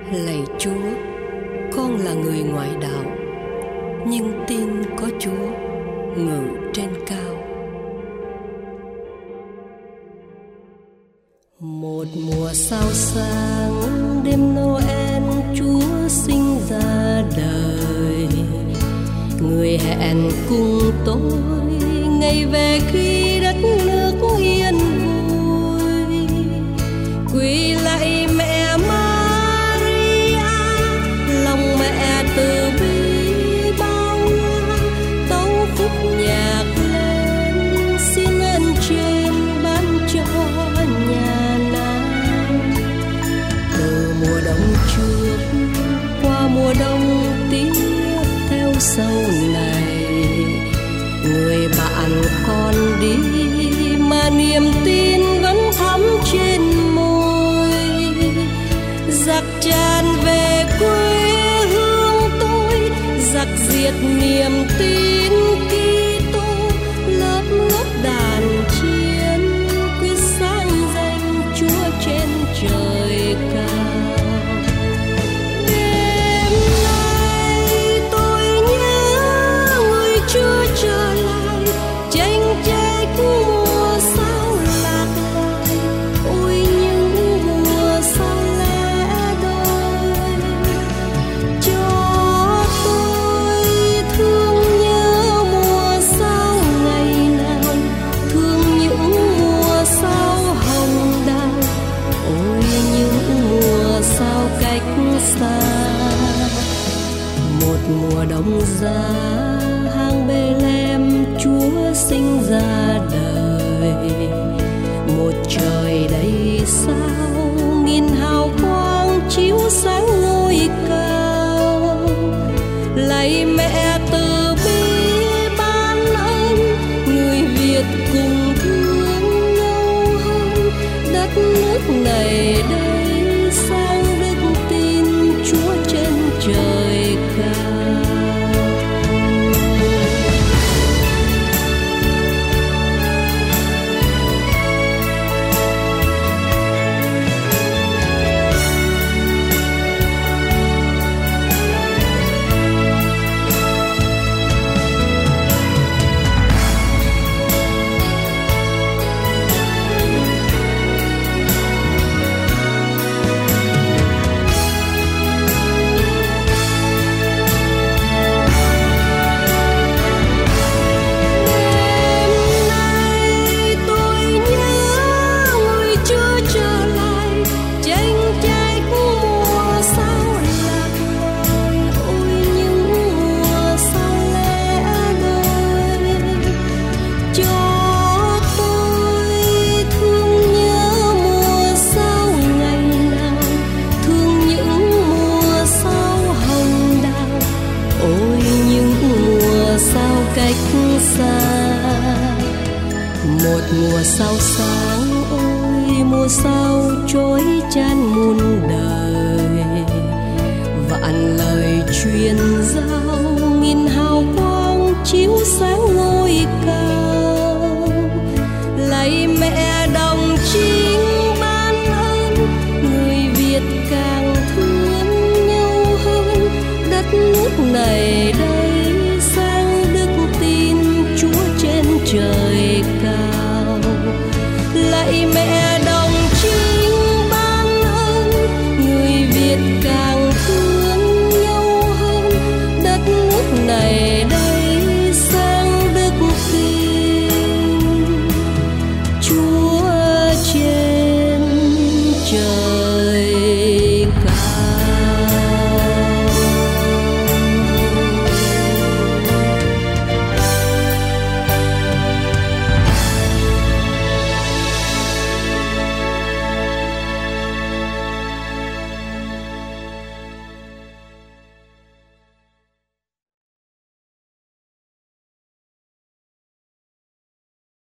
Lạy Chúa, con là người ngoại đạo, nhưng tin có Chúa ngự trên cao. Một mùa sao sáng, đêm Noel Chúa sinh ra đời. Người hẹn cùng tôi ngày về khi đất nước yên vui. Quỳ lạy mẹ Maria, lòng mẹ từ bi bao la. Tấu khúc nhạc lên xin ơn trên ban cho nhà Nam. Từ mùa đông trước qua mùa đông tiếp theo sau này, người bạn con đi mà niềm tin vẫn thắm trên môi. Giặc tràn về quê hương tôi, giặc diệt niềm tin Kitô. Lớp lớp đàn chiến quyết sáng danh Chúa trên trời cao. Đêm nay tôi nhớ người Chúa trở lại, tranh trách mùa sao lạc loài. Ôi những mùa sao lẻ đôi, cho tôi thương nhớ mùa sao ngày nào, thương những mùa sao hồng đào. Ôi những mùa sao cách xa. Một mùa đông giá hang Bethlehem Chúa sinh ra đời. Một trời đầy sao nghìn hào quang chiếu sáng ngôi cao. Lạy mẹ từ bi ban ơn, người Việt cùng thương nhau hơn. Đất nước này đây sang đức tin Chúa trên trời cao. Một mùa sao sáng, ôi mùa sao chói chan muôn đời. Vạn lời truyền giao nghìn hào quang chiếu sáng